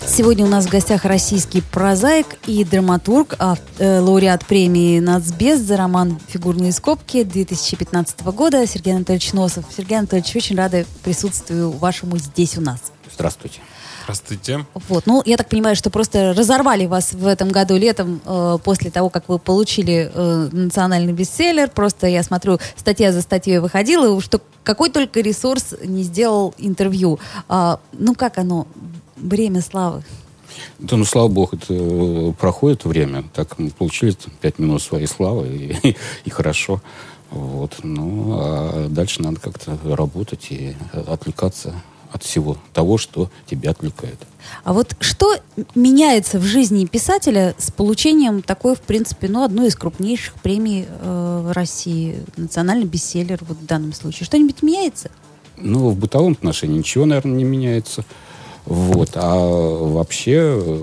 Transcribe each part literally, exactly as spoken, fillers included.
Сегодня у нас в гостях российский прозаик и драматург, ав- э, лауреат премии «Нацбез» за роман «Фигурные скобки» две тысячи пятнадцатого года Сергей Анатольевич Носов. Сергей Анатольевич, очень рада присутствию вашему здесь у нас. Здравствуйте. Здравствуйте. Вот, ну, я так понимаю, что просто разорвали вас в этом году летом э, после того, как вы получили э, национальный бестселлер. Просто я смотрю, статья за статьей выходила, что какой только ресурс не сделал интервью. А, ну, как оно? Бремя славы. Да, ну, слава богу, это проходит время. Так мы получили пять минут своей славы, и, и хорошо. Вот. Ну, а дальше надо как-то работать и отвлекаться от всего того, что тебя отвлекает. А вот что меняется в жизни писателя с получением такой, в принципе, ну, одной из крупнейших премий э, в России, национальный бестселлер вот в данном случае? Что-нибудь меняется? Ну, в бытовом отношении ничего, наверное, не меняется. Вот. А вообще,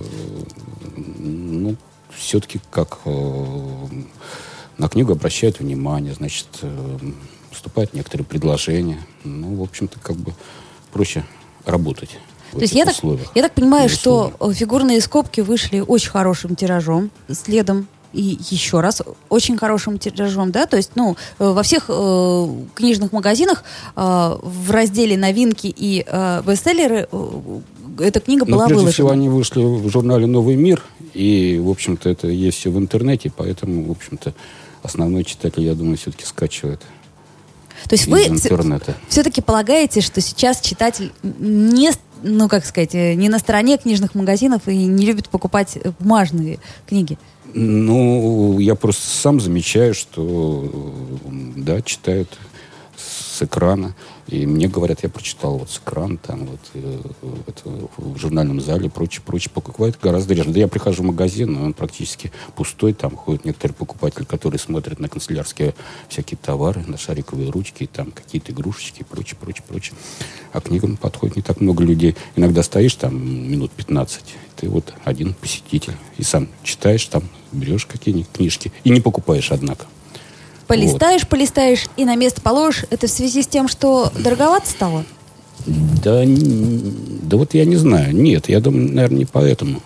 ну, все-таки как э, на книгу обращают внимание, значит, э, поступают некоторые предложения. Ну, в общем-то, как бы проще работать. То есть я так, я так понимаю, что фигурные скобки вышли очень хорошим тиражом, следом и еще раз очень хорошим тиражом, да? То есть, ну, во всех э, книжных магазинах э, в разделе новинки и э, бестселлеры э, эта книга была выложена. Прежде всего, они вышли в журнале «Новый мир», и, в общем-то, это есть все в интернете, поэтому, в общем-то, основной читатель, я думаю, все-таки скачивает. То есть вы все-таки полагаете, что сейчас читатель не, ну, как сказать, не на стороне книжных магазинов и не любит покупать бумажные книги? Ну, я просто сам замечаю, что, да, читают с экрана. И мне говорят, я прочитал вот с экрана, там вот э, это, в журнальном зале, прочее, прочее. Покупают гораздо реже. Да я прихожу в магазин, он практически пустой. Там ходят некоторые покупатели, которые смотрят на канцелярские всякие товары, на шариковые ручки, там какие-то игрушечки и прочее, прочее, прочее. А к книгам подходит не так много людей. Иногда стоишь там минут пятнадцать, ты вот один посетитель. И сам читаешь, там берешь какие-нибудь книжки и не покупаешь, однако. Полистаешь, вот. полистаешь и на место положишь. Это в связи с тем, что дороговато стало? Да, да вот я не знаю. Нет, я думаю, наверное, не поэтому.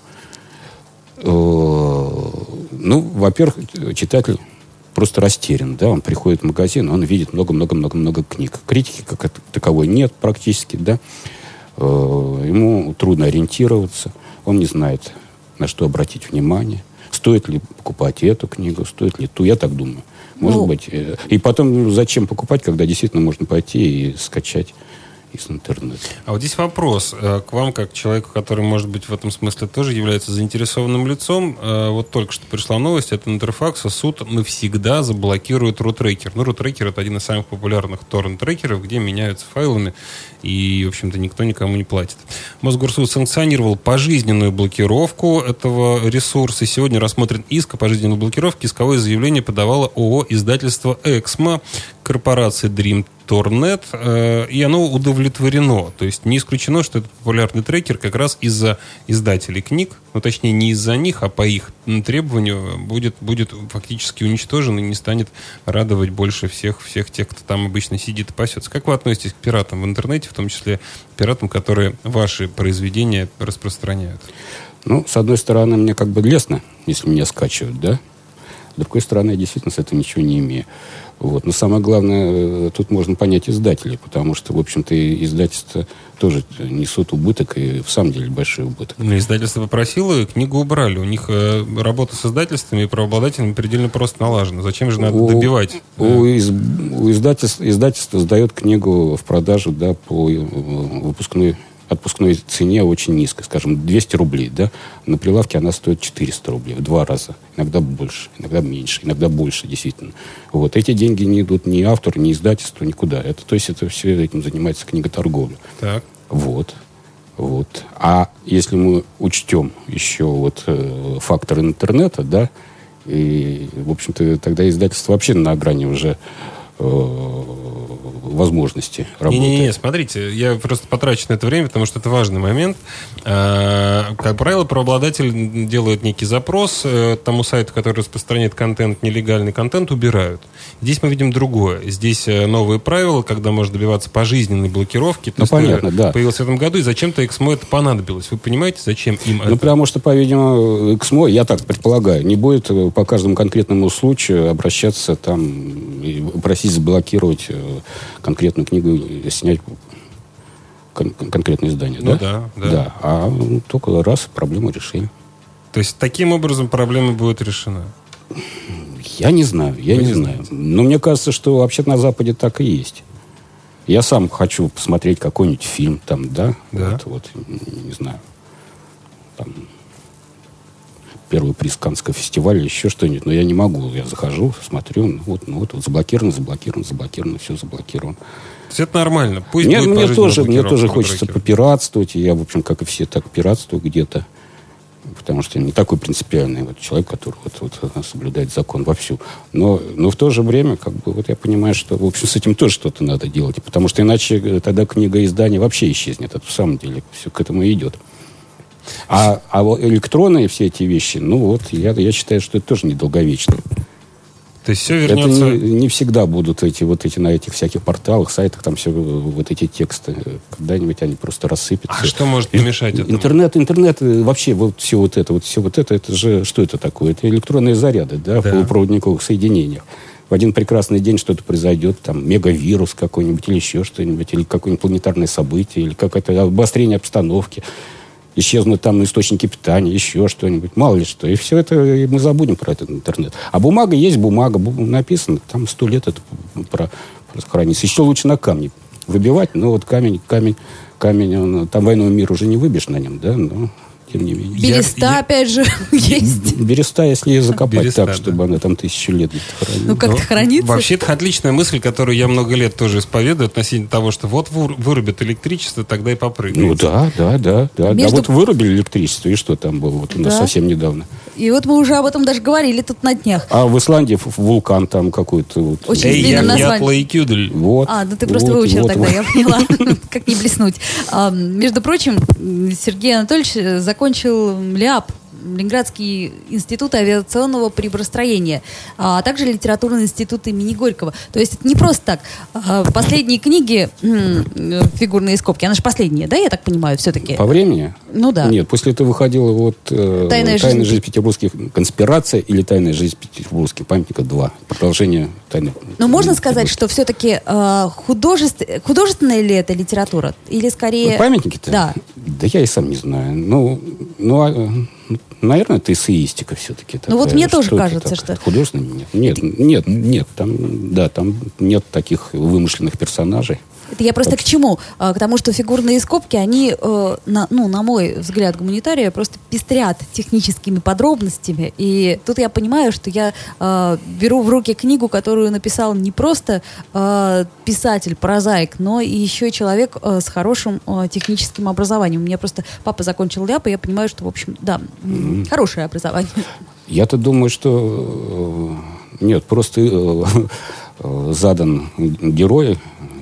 Ну, во-первых, читатель просто растерян, да, он приходит в магазин, он видит много-много-много-много книг. Критики как таковой нет практически, да. Ему трудно ориентироваться, он не знает, на что обратить внимание. Стоит ли покупать эту книгу, стоит ли ту, я так думаю. Может ну, быть. И потом, зачем покупать, когда действительно можно пойти и скачать из интернета. А вот здесь вопрос к вам, как человеку, который, может быть, в этом смысле тоже является заинтересованным лицом. Вот только что пришла новость от Интерфакса. Суд навсегда заблокирует рутрекер. Ну, рутрекер — это один из самых популярных торрент-трекеров, где меняются файлами, и, в общем-то, никто никому не платит. Мосгорсуд санкционировал пожизненную блокировку этого ресурса. Сегодня рассмотрен иск о пожизненной блокировке. Исковое заявление подавало ООО «Издательство Эксмо», корпорации Dream Торнет, э, и оно удовлетворено. То есть не исключено, что этот популярный трекер как раз из-за издателей книг, ну точнее не из-за них, а по их требованию будет, будет фактически уничтожен и не станет радовать больше всех, всех тех, кто там обычно сидит и пасется. Как вы относитесь к пиратам в интернете, в том числе пиратам, которые ваши произведения распространяют? Ну, с одной стороны, мне как бы лестно, если меня скачивают, да? С другой стороны, я действительно с этого ничего не имею. Вот. Но самое главное, тут можно понять издателей, потому что, в общем-то, издательства тоже несут убыток, и в самом деле большой убыток. Но издательство попросило, и книгу убрали. У них э, работа с издательствами и правообладателями предельно просто налажена. Зачем же надо у, добивать? У, да? из, у издательства, издательство сдает книгу в продажу, да, по выпускной отпускной цене очень низкой, скажем, двести рублей, да, на прилавке она стоит четыреста рублей, в два раза, иногда больше, иногда меньше, иногда больше, действительно. Вот, эти деньги не идут ни автору, ни издательству, никуда. Это, то есть это все этим занимается книготорговля. Так. Вот, вот. А если мы учтем еще вот э, фактор интернета, да, и, в общем-то, тогда издательство вообще на грани уже возможности работы. Не-не-не, смотрите, я просто потрачу на это время, потому что это важный момент. Как правило, правообладатель делает некий запрос, тому сайту, который распространяет контент, нелегальный контент, убирают. Здесь мы видим другое. Здесь новые правила, когда можно добиваться пожизненной блокировки. Ну, понятно, да. Появилось в этом году, и зачем-то Эксмо это понадобилось. Вы понимаете, зачем им ну, это? Ну, потому что, по-видимому, Эксмо, я так предполагаю, не будет по каждому конкретному случаю обращаться там и просить заблокировать конкретную книгу и снять кон- конкретное издание, ну, да? Да, да. Да. А ну, только раз проблему решили. То есть таким образом проблема будет решена? Я не знаю, я Вы не не знаю. знаете? Но мне кажется, что вообще на Западе так и есть. Я сам хочу посмотреть какой-нибудь фильм там, да? Да. Вот, вот, не знаю. Там, первый приз Каннского фестиваля, еще что-нибудь. Но я не могу. Я захожу, смотрю, ну вот, ну вот, вот заблокировано, заблокировано, заблокировано, все заблокировано. То есть это нормально? Пусть Мне, будет мне, пожизненная тоже, мне блокировка тоже на хочется трекере. попиратствовать. И я, в общем, как и все, так пиратствую где-то. Потому что я не такой принципиальный вот человек, который вот, вот, соблюдает закон вовсю. Но, но в то же время, как бы, вот я понимаю, что, в общем, с этим тоже что-то надо делать. Потому что иначе тогда книга издания вообще исчезнет. Это в самом деле все к этому и идет. А, а вот электронные все эти вещи, ну вот, я, я считаю, что это тоже недолговечно. То есть все Это вернется... не, не всегда будут эти вот эти на этих всяких порталах, сайтах, там все вот эти тексты. Когда-нибудь они просто рассыпятся. А что может помешать этому? Интернет, интернет, вообще вот все вот это, вот все вот это, это же, что это такое? Это электронные заряды, да, Да. в полупроводниковых соединениях. В один прекрасный день что-то произойдет, там, мегавирус какой-нибудь, или еще что-нибудь, или какое-нибудь планетарное событие, или какое-то обострение обстановки. Исчезнут там источники питания, еще что-нибудь, мало ли что. И все это, и мы забудем про этот интернет. А бумага есть бумага, бу- написано, там сто лет это про, про хранится. Еще лучше на камне выбивать, но вот камень, камень, камень, он, там войной мир уже не выбьешь на нем, да, но тем не менее. Береста, Я- опять же, есть. Береста, если ее закопать Береста, так, чтобы да. она там тысячу лет где-то хранила. Ну, как-то Ну, хранится. Вообще, это отличная мысль, которую я много лет тоже исповедую относительно того, что вот выр- вырубят электричество, тогда и попрыгают. Ну да, да, да, да. Между- Да вот вырубили электричество, и что там было вот у нас Да. совсем недавно. И вот мы уже об этом даже говорили тут на днях. А в Исландии ф- вулкан там какой-то. Вот, Очень Эй, длинным я, я названием. Тлаикюдель. Вот, А, ну ты просто вот, выучил вот, тогда, вот. я поняла. Как не блеснуть. А, между прочим, Сергей Анатольевич закончил ЛИАП, Ленинградский институт авиационного приборостроения, а также литературный институт имени Горького. То есть это не просто так. А, Последние книги м, «Фигурные скобки», она же последняя, да, я так понимаю, все-таки? По времени? Ну да. Нет, после этого выходила вот э, «Тайная «Тайная, жизнь жизнь петербургских конспираций» или «Тайная жизнь петербургских памятников два». Продолжение «Тайны». Но можно сказать, что все-таки э, художеств... художественная ли это литература? Или скорее... Ну, памятники-то? Да. Да я и сам не знаю. Ну, ну а, э, наверное, это эссеистика все-таки. Ну, вот такая. мне тоже Что это кажется, такое? что- Художественная? Нет, нет, нет, нет. Там, да, там нет таких вымышленных персонажей. Это я просто к чему? А, К тому, что фигурные скобки, они, э, на, ну, на мой взгляд, гуманитария, просто пестрят техническими подробностями. И тут я понимаю, что я э, беру в руки книгу, которую написал не просто э, писатель, прозаик, но и еще и человек э, с хорошим э, техническим образованием. У меня просто папа закончил ЛИАП, и я понимаю, что, в общем, да, м, хорошее образование. Я-то думаю, что э, нет, просто э, э, задан герой э,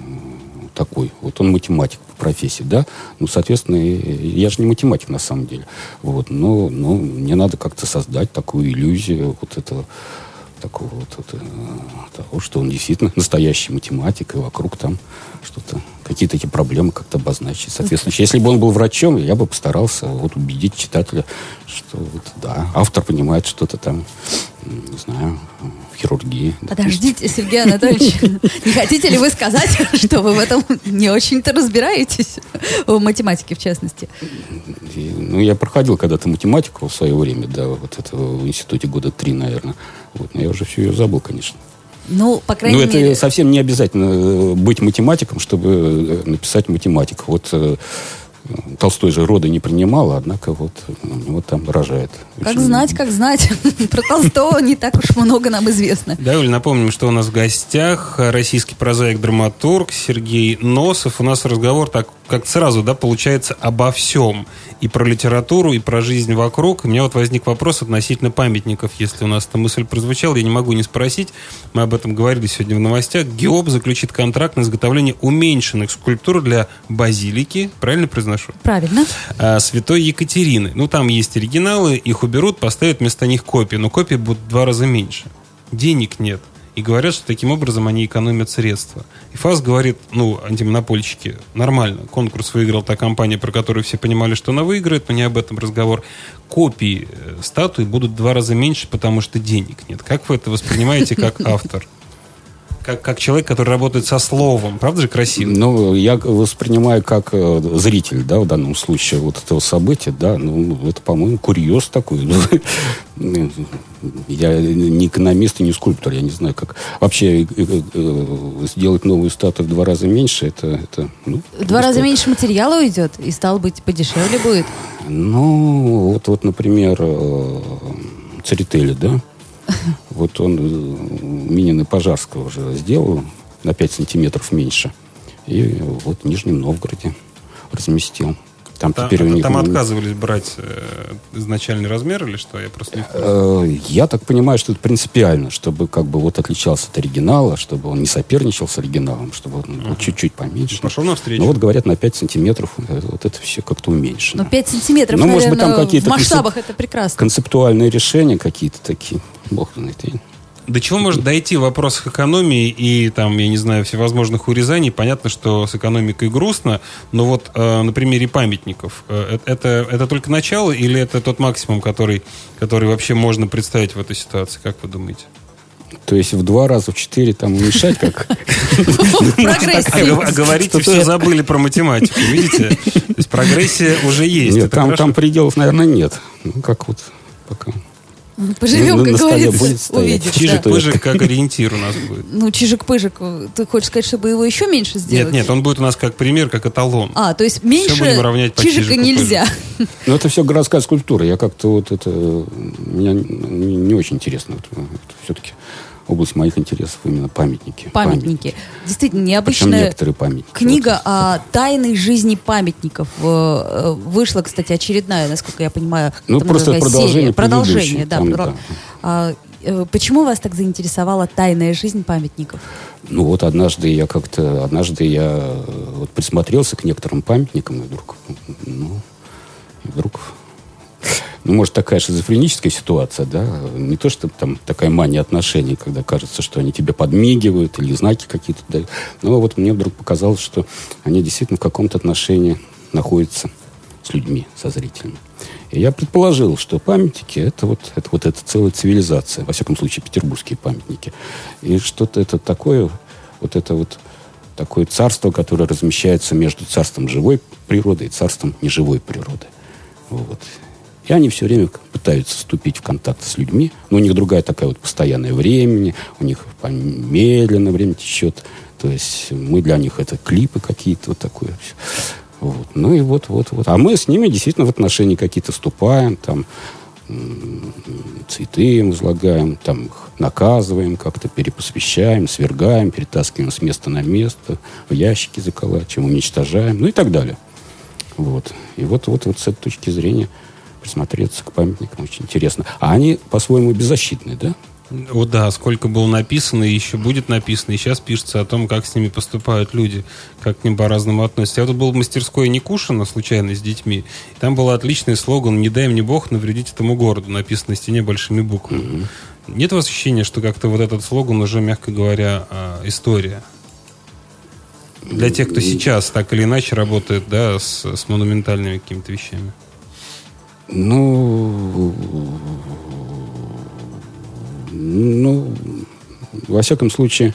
такой, вот он математик по профессии, да, ну, соответственно, и- я же не математик на самом деле, вот, но, но мне надо как-то создать такую иллюзию вот этого, такого вот, это, того, что он действительно настоящий математик, и вокруг там что-то, какие-то эти проблемы как-то обозначить. Соответственно, если бы он был врачом, я бы постарался вот убедить читателя, что вот, да, автор понимает что-то там, м, не знаю, в хирургии. Подождите, Сергей Анатольевич, не хотите ли вы сказать, что вы в этом не очень-то разбираетесь, в математике в частности? И, ну, я проходил когда-то математику в свое время, да, вот это в институте года три, наверное. Вот, но я уже все ее забыл, конечно. Ну, по крайней Но это мере... совсем не обязательно э, быть математиком, чтобы э, написать математику. Вот э, Толстой же роды не принимал, однако вот у него там рожает. Как Очень- знать, как знать. Про Толстого не так уж много нам известно. Да, Юль, напомним, что у нас в гостях российский прозаик-драматург Сергей Носов. У нас разговор так, как сразу, да, получается обо всем. И про литературу, и про жизнь вокруг. И у меня вот возник вопрос относительно памятников. Если у нас эта мысль прозвучала, я не могу не спросить. Мы об этом говорили сегодня в новостях. ГИОП заключит контракт на изготовление уменьшенных скульптур для базилики. Правильно произношу? произношу. Правильно. А, Святой Екатерины. Ну, там есть оригиналы, их уберут, поставят вместо них копии, но копии будут в два раза меньше. Денег нет. И говорят, что таким образом они экономят средства. И ФАС говорит, ну, антимонопольщики, нормально. Конкурс выиграла та компания, про которую все понимали, что она выиграет, но не об этом разговор. Копии статуи будут в два раза меньше, потому что денег нет. Как вы это воспринимаете как автор? Как, как человек, который работает со словом. Правда же красиво? Ну, я воспринимаю как э, зритель, да, в данном случае вот этого события, да, ну, это, по-моему, курьез такой. Я не экономист и не скульптор, я не знаю, как вообще сделать новую статую в два раза меньше, это... это ну, в два раза меньше материала уйдет, и, стало быть, подешевле будет? Ну, вот, вот например, Церетели, да? Вот он Минина и Пожарского уже сделал на пять сантиметров меньше. И вот в Нижнем Новгороде разместил. Там, Та, теперь у них... там отказывались брать э, изначальный размер или что? Я просто не э, Я так понимаю, что это принципиально, чтобы как бы вот отличался от оригинала, чтобы он не соперничал с оригиналом, чтобы он был uh-huh. чуть-чуть поменьше. Пошел навстречу. Ну вот говорят, на пять сантиметров вот это все как-то уменьшено. Ну пять сантиметров, ну, наверное, может быть, там какие-то в масштабах концеп... это прекрасно. Концептуальные решения какие-то такие. Бог знает. До чего может дойти в вопросах экономии и, там, я не знаю, всевозможных урезаний? Понятно, что с экономикой грустно, но вот э, на примере памятников. Э, это, это только начало или это тот максимум, который, который вообще можно представить в этой ситуации? Как вы думаете? То есть в два раза, в четыре там уменьшать как? А говорите, все забыли про математику, видите? То есть прогрессия уже есть. Нет, там пределов, наверное, нет. Ну, как вот пока... Поживем, как говорится, увидишь. Чижик-пыжик как ориентир у нас будет. Ну, Чижик-пыжик, ты хочешь сказать, чтобы его еще меньше сделать? Нет, нет, он будет у нас как пример, как эталон. А, то есть меньше Чижика нельзя. Ну, это все городская скульптура. Я как-то вот это... Мне не очень интересно. Все-таки область моих интересов именно памятники. Памятники. Памятники. Действительно, необычная книга вот. О тайной жизни памятников. Вышла, кстати, очередная, насколько я понимаю, ну, просто продолжение. Серия. Продолжение, да. Там, да. А, почему вас так заинтересовала тайная жизнь памятников? Ну вот однажды я как-то, однажды я вот присмотрелся к некоторым памятникам, и вдруг, ну, и вдруг... Ну, может, такая шизофреническая ситуация, да, не то, что там такая мания отношений, когда кажется, что они тебе подмигивают или знаки какие-то дают. Но вот мне вдруг показалось, что они действительно в каком-то отношении находятся с людьми, со зрителями. И я предположил, что памятники это вот, это вот эта целая цивилизация, во всяком случае, петербургские памятники. И что-то это такое, вот это вот такое царство, которое размещается между царством живой природы и царством неживой природы. Вот. И они все время пытаются вступить в контакт с людьми. Но у них другая такая вот постоянное времени. У них медленно время течет. То есть мы для них это клипы какие-то. Вот такое. Вот. Ну и вот, вот, вот. А мы с ними действительно в отношения какие-то вступаем. Там м- цветы им излагаем. Там их наказываем как-то, перепосвящаем, свергаем, перетаскиваем с места на место. В ящики заколачиваем, уничтожаем. Ну и так далее. Вот. И вот, вот, вот с этой точки зрения... присмотреться к памятникам очень интересно. А они по-своему беззащитны, да? О, да, сколько было написано, и еще будет написано. И сейчас пишется о том, как с ними поступают люди, как к ним по-разному относятся. Я тут был в мастерской Никушина, случайно, с детьми. И там был отличный слоган «Не дай мне Бог навредить этому городу», написано на стене большими буквами. Mm-hmm. Нет у вас ощущения, что как-то вот этот слоган уже, мягко говоря, история? Для тех, кто сейчас так или иначе работает, да, с, с монументальными какими-то вещами. Ну, ну, во всяком случае,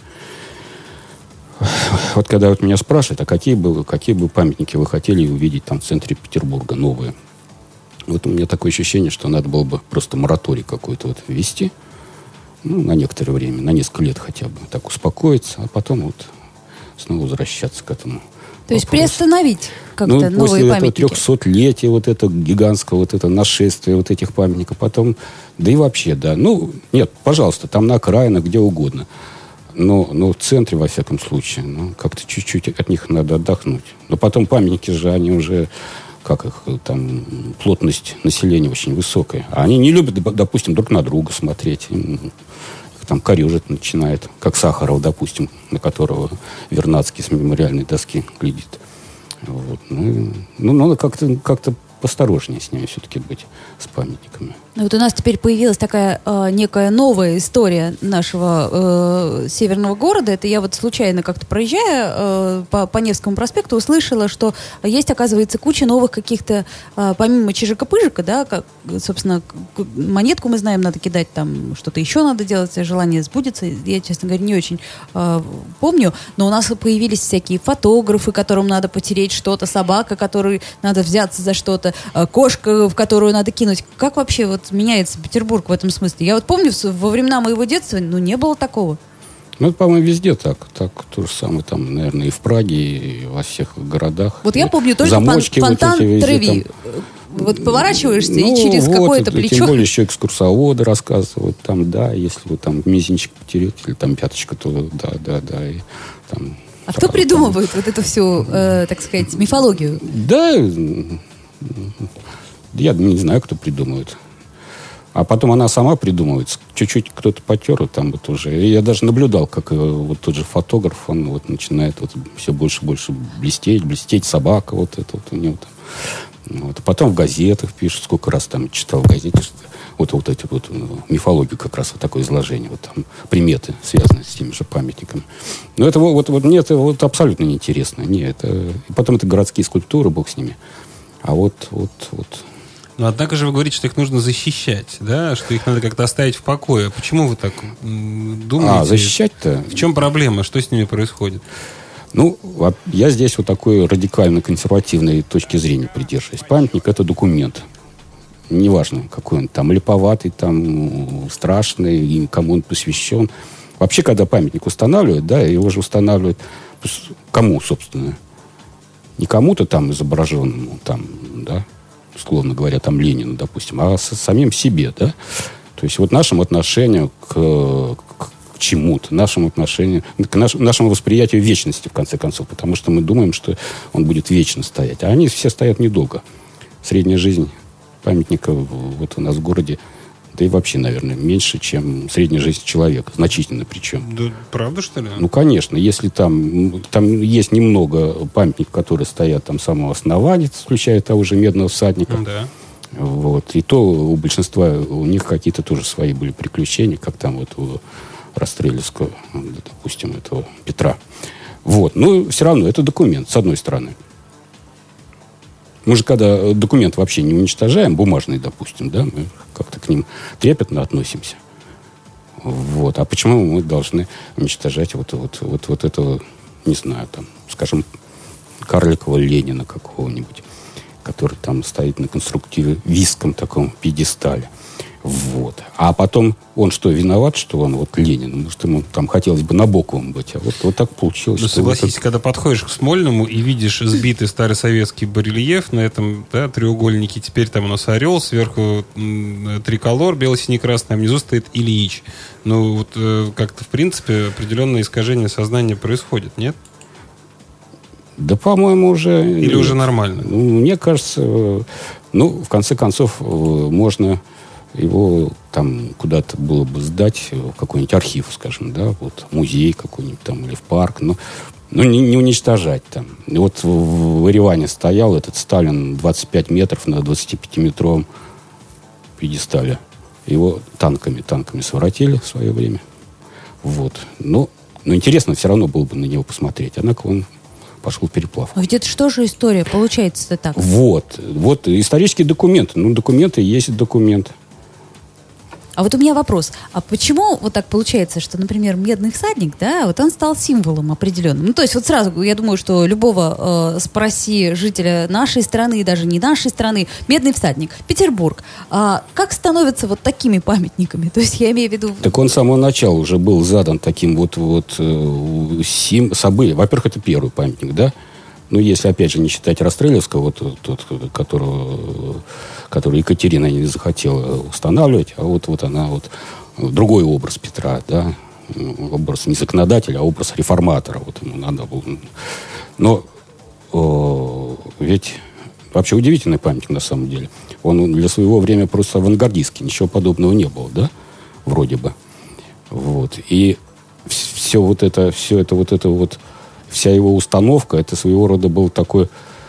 вот когда вот меня спрашивают, а какие бы, какие бы памятники вы хотели увидеть там в центре Петербурга, новые? Вот у меня такое ощущение, что надо было бы просто мораторий какой-то вот ввести, ну, на некоторое время, на несколько лет хотя бы, так успокоиться, а потом вот снова возвращаться к этому. То есть приостановить как-то ну, новые после памятники. После этого трехсотлетия вот это гигантского вот это нашествия вот этих памятников, потом, да и вообще, да. Ну, нет, пожалуйста, там на окраинах, где угодно. Но, но в центре, во всяком случае, ну, как-то чуть-чуть от них надо отдохнуть. Но потом памятники же, они уже, как их, там, плотность населения очень высокая. А они не любят, допустим, друг на друга смотреть. Там корежит начинает, как Сахаров, допустим, на которого Вернадский с мемориальной доски глядит. Вот. Ну, ну, надо как-то, как-то посторожнее с ними все-таки быть, с памятниками. Вот у нас теперь появилась такая э, некая новая история нашего э, северного города. Это я вот случайно как-то проезжая э, по, по Невскому проспекту, услышала, что есть, оказывается, куча новых каких-то, э, помимо чижика-пыжика, да, как, собственно, монетку мы знаем, надо кидать, там что-то еще надо делать, желание сбудется. Я, честно говоря, не очень э, помню, но у нас появились всякие фотографы, которым надо потереть что-то, собака, которой надо взяться за что-то, э, кошка, в которую надо кинуть. Как вообще вот меняется Петербург в этом смысле? Я вот помню, во времена моего детства, ну, не было такого. Ну, это, по-моему, везде так. Так то же самое, там, наверное, и в Праге, и во всех городах. Вот я помню только замочки фон, фонтан вот эти, Треви. везде, там... Вот поворачиваешься, ну, и через вот, какое-то и, плечо... Тем более еще экскурсоводы рассказывают. Там, да, если вы там мизинчик потерете, или там пяточка, то да, да, да. И, там, а кто придумывает там... вот эту всю, э, так сказать, мифологию? Да, я не знаю, кто придумывает. А потом она сама придумывается. Чуть-чуть кто-то потер, там вот уже. И я даже наблюдал, как вот тот же фотограф, он вот начинает вот все больше и больше блестеть, блестеть, собака вот это вот у него там. Вот. А потом в газетах пишут, сколько раз там читал в газете, что вот, вот эти вот мифологию как раз вот такое изложение, вот там приметы, связанные с теми же памятниками. Но это вот, вот мне это вот абсолютно неинтересно. Не, это... И потом это городские скульптуры, бог с ними. А вот, вот, вот... Но однако же вы говорите, что их нужно защищать, да, что их надо как-то оставить в покое. Почему вы так думаете? А, защищать-то? В чем проблема? Что с ними происходит? Ну, я здесь вот такой радикально-консервативной точки зрения придерживаюсь. Памятник – это документ. Неважно, какой он там, липоватый, там, страшный, и кому он посвящен. Вообще, когда памятник устанавливают, да, его же устанавливают кому, собственно? Не кому-то там изображенному, там, да, условно говоря, там Ленину, допустим, а с самим себе, да. То есть вот нашему отношению к, к, к чему-то, нашему отношению, к наш, нашему восприятию вечности, в конце концов, потому что мы думаем, что он будет вечно стоять. А они все стоят недолго. Средняя жизнь памятника вот у нас в городе, да и вообще, наверное, меньше, чем средняя жизнь человека. Значительно причем. Да, правда, что ли? Ну, конечно. Если там, там есть немного памятников, которые стоят там с самого основания, включая того же Медного всадника. Да. Вот. И то у большинства, у них какие-то тоже свои были приключения, как там вот у Расстрелевского, допустим, этого Петра. Вот. Но все равно это документ, с одной стороны. Мы же, когда документ вообще не уничтожаем, бумажный, допустим, да, мы как-то к ним трепетно относимся. Вот. А почему мы должны уничтожать вот, вот, вот, вот этого, не знаю, там, скажем, карликового Ленина какого-нибудь, который там стоит на конструктивистском таком пьедестале. Вот. А потом он что, виноват, что он вот Ленин? Может, ему там хотелось бы Набоковым быть. А вот, вот так получилось. Ну, согласись, вот... когда подходишь к Смольному и видишь сбитый старосоветский барельеф на этом, да, треугольнике, теперь там у нас орел, сверху м, триколор, бело-синий-красный, а внизу стоит Ильич. Ну, вот э, как-то, в принципе, определенное искажение сознания происходит, нет? Да, по-моему, уже... Или уже нормально? Ну, мне кажется, ну, в конце концов, можно его там куда-то было бы сдать, в какой-нибудь архив, скажем, да, вот музей какой-нибудь там или в парк, но, но не, не уничтожать там. И вот в, в Ереване стоял этот Сталин двадцать пять метров на двадцатипятиметровом пьедестале. Его танками, танками своротили в свое время. Вот. Но, но интересно все равно было бы на него посмотреть. Однако он пошел в переплавку. А ведь это что же история? Получается-то так. Вот. Вот исторические документы. Ну, документы есть документы. А вот у меня вопрос. А почему вот так получается, что, например, Медный всадник, да, вот он стал символом определенным? Ну, то есть вот сразу, я думаю, что любого э, спроси жителя нашей страны, и даже не нашей страны, Медный всадник, Петербург. А как становятся вот такими памятниками? То есть я имею в виду... Так он с самого начала уже был задан таким вот, вот э, сим, событием. Во-первых, это первый памятник, да? Ну, если, опять же, не считать Расстрелевского, вот тот, которого, который Екатерина не захотела устанавливать, а вот, вот она, вот другой образ Петра, да, образ не законодателя, а образ реформатора, вот ему надо было. Но о, ведь вообще удивительный памятник на самом деле. Он для своего времени просто авангардистский, ничего подобного не было, да, вроде бы. Вот. И все вот это, все это вот это вот, вся его установка, это своего рода был такой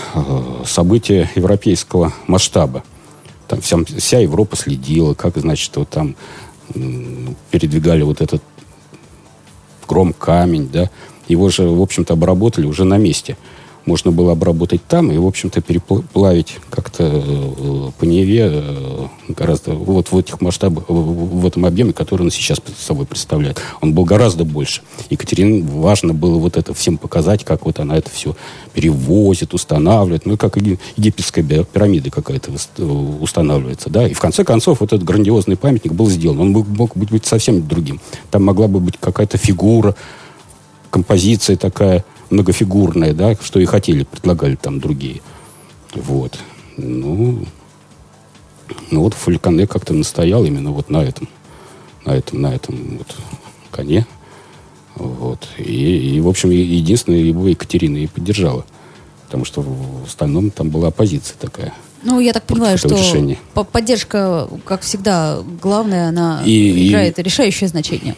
событие европейского масштаба. Там вся, вся Европа следила, как, значит, вот там передвигали вот этот гром-камень, да. Его же, в общем-то, обработали уже на месте. Можно было обработать там и, в общем-то, переплавить как-то по Неве гораздо вот в этих масштабах, в этом объеме, который он сейчас собой представляет. Он был гораздо больше. Екатерине важно было вот это всем показать, как вот она это все перевозит, устанавливает. Ну, как египетская пирамида какая-то устанавливается, да. И в конце концов вот этот грандиозный памятник был сделан. Он мог быть совсем другим. Там могла бы быть какая-то фигура, композиция такая многофигурная, да, что и хотели, предлагали там другие. Вот. Ну, ну вот Фальконе как-то настоял именно вот на этом, на этом, на этом вот коне. Вот. И, и, в общем, единственное, его Екатерина и поддержала. Потому что в остальном там была оппозиция такая. Ну, я так понимаю, что решения. Поддержка, как всегда, главная, она и, играет и, решающее значение.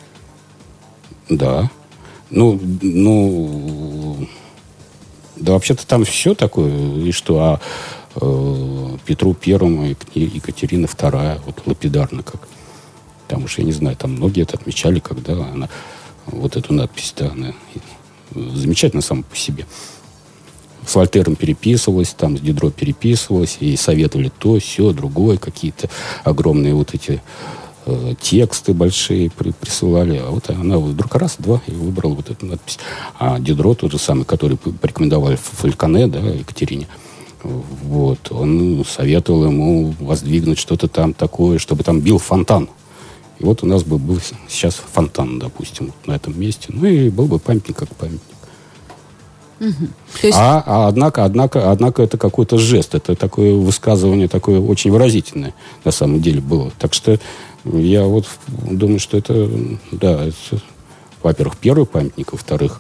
Да. Ну, ну, да, вообще-то там все такое, и что, а э, Петру Первому и Екатерина Вторая, вот лапидарно как. Там уж, я не знаю, там многие это отмечали, когда она, вот эту надпись, да, она замечательно сама по себе. С Вольтером переписывалась, там с Дидро переписывалась, и советовали то, сё, другое, какие-то огромные вот эти тексты большие при, присылали, а вот она вдруг раз, два, и выбрала вот эту надпись. А Дидро, тот же самый, который порекомендовали Фальконе, да, Екатерине, вот, он советовал ему воздвигнуть что-то там такое, чтобы там бил фонтан. И вот у нас бы был сейчас фонтан, допустим, вот на этом месте. Ну и был бы памятник как памятник. Угу. Есть... А, а однако, однако, однако это какой-то жест, это такое высказывание, такое очень выразительное на самом деле было. Так что я вот думаю, что это, да, это, во-первых, первый памятник, во-вторых,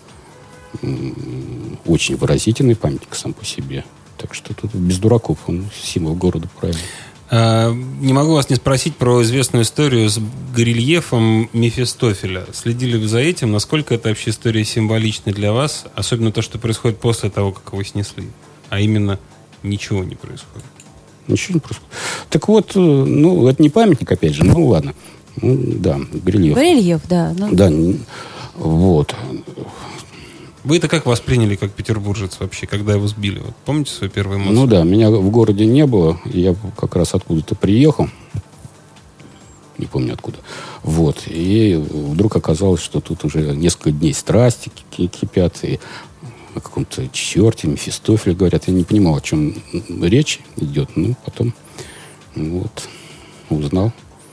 очень выразительный памятник сам по себе. Так что тут без дураков, он символ города, правильно. А, не могу вас не спросить про известную историю с горельефом Мефистофеля. Следили вы за этим? Насколько эта вообще история символична для вас? Особенно то, что происходит после того, как его снесли. А именно, ничего не происходит. Ничего не происходит. Так вот, ну, это не памятник, опять же, ну, ладно. Ну, да, горельеф. Горельеф, да. Ну... Да, вот. Вы это как восприняли, как петербуржец вообще, когда его сбили? Вот помните свои первые эмоции? Ну да, меня в городе не было. Я как раз откуда-то приехал. Не помню откуда. Вот. И вдруг оказалось, что тут уже несколько дней страсти кипят. И о каком-то черте, Мефистофеле говорят. Я не понимал, о чем речь идет. Ну, потом вот узнал.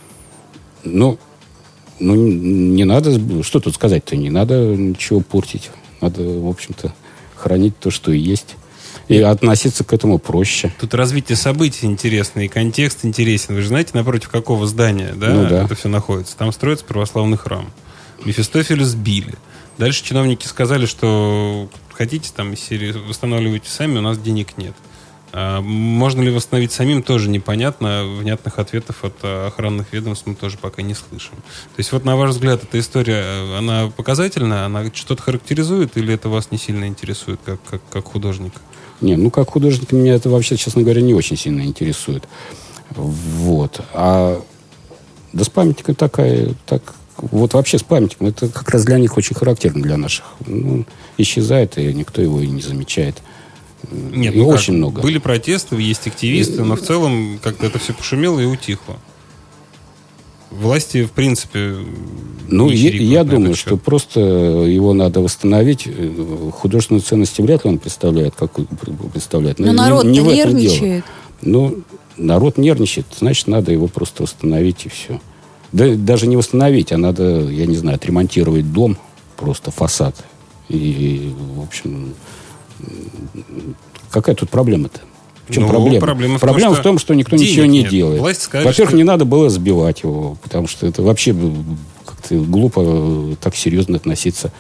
Ну, ну, не надо... Что тут сказать-то? Не надо ничего портить. Надо, в общем-то, хранить то, что и есть. И относиться к этому проще. Тут развитие событий интересно, и контекст интересен. Вы же знаете, напротив какого здания, да, ну, да. это все находится? Там строится православный храм. Мефистофеля сбили. Дальше чиновники сказали, что хотите там из серии восстанавливайте сами, у нас денег нет. А можно ли восстановить самим, тоже непонятно. Внятных ответов от охранных ведомств мы тоже пока не слышим. То есть вот на ваш взгляд, эта история, она показательная, она что-то характеризует, или это вас не сильно интересует как, как, как художника? Не, ну как художник меня это вообще, честно говоря, не очень сильно интересует. Вот. А да с памятником такая, так, вот вообще с памятником, это как раз для них очень характерно, для наших. Ну, исчезает, и никто его и не замечает. Нет, ну очень как? много. Были протесты, есть активисты, но в целом как-то это все пошумело и утихло. Власти, в принципе, ну, не я, я думаю, что счет. просто его надо восстановить. Художественную ценность вряд ли он представляет, как представляет. Но, но народ не, не нервничает. Ну, народ нервничает, значит, надо его просто восстановить, и все. Да, даже не восстановить, а надо, я не знаю, отремонтировать дом, просто фасад. И, в общем... Какая тут проблема-то? В чем ну, проблема? Проблема, в, проблема том, в том, что никто ничего не нет. делает. Скажет, Во-первых, что... не надо было сбивать его, потому что это вообще как-то глупо так серьезно относиться